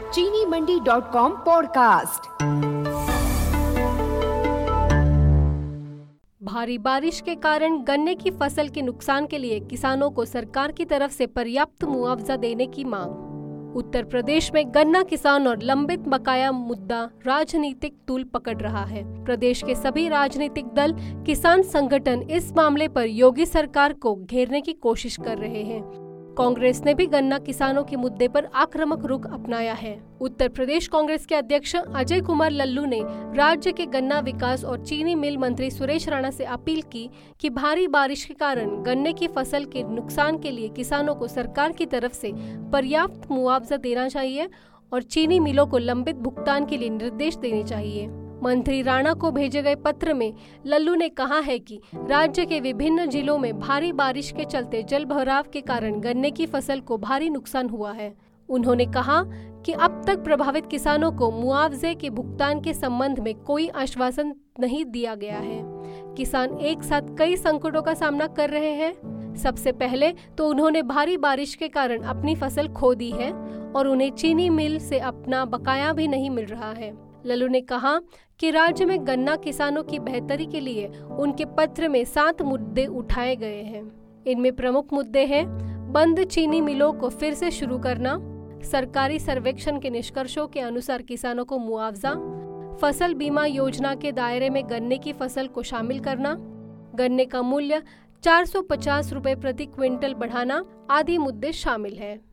चीनीमंडी.com podcast. भारी बारिश के कारण गन्ने की फसल के नुकसान के लिए किसानों को सरकार की तरफ से पर्याप्त मुआवजा देने की मांग। उत्तर प्रदेश में गन्ना किसान और लंबित बकाया मुद्दा राजनीतिक तूल पकड़ रहा है। प्रदेश के सभी राजनीतिक दल, किसान संगठन इस मामले पर योगी सरकार को घेरने की कोशिश कर रहे हैं। कांग्रेस ने भी गन्ना किसानों के मुद्दे पर आक्रामक रुख अपनाया है। उत्तर प्रदेश कांग्रेस के अध्यक्ष अजय कुमार लल्लू ने राज्य के गन्ना विकास और चीनी मिल मंत्री सुरेश राणा से अपील की कि भारी बारिश के कारण गन्ने की फसल के नुकसान के लिए किसानों को सरकार की तरफ से पर्याप्त मुआवजा देना चाहिए और चीनी मिलों को लंबित भुगतान के लिए निर्देश देने चाहिए। मंत्री राणा को भेजे गए पत्र में लल्लू ने कहा है कि राज्य के विभिन्न जिलों में भारी बारिश के चलते जल भराव के कारण गन्ने की फसल को भारी नुकसान हुआ है। उन्होंने कहा कि अब तक प्रभावित किसानों को मुआवजे के भुगतान के संबंध में कोई आश्वासन नहीं दिया गया है। किसान एक साथ कई संकटों का सामना कर रहे हैं। सबसे पहले तो उन्होंने भारी बारिश के कारण अपनी फसल खो दी है और उन्हें चीनी मिल से अपना बकाया भी नहीं मिल रहा है। लल्लू ने कहा कि राज्य में गन्ना किसानों की बेहतरी के लिए उनके पत्र में 7 मुद्दे उठाए गए हैं। इनमें प्रमुख मुद्दे हैं बंद चीनी मिलों को फिर से शुरू करना, सरकारी सर्वेक्षण के निष्कर्षों के अनुसार किसानों को मुआवजा, फसल बीमा योजना के दायरे में गन्ने की फसल को शामिल करना, गन्ने का मूल्य 450 रुपए प्रति क्विंटल बढ़ाना आदि मुद्दे शामिल हैं।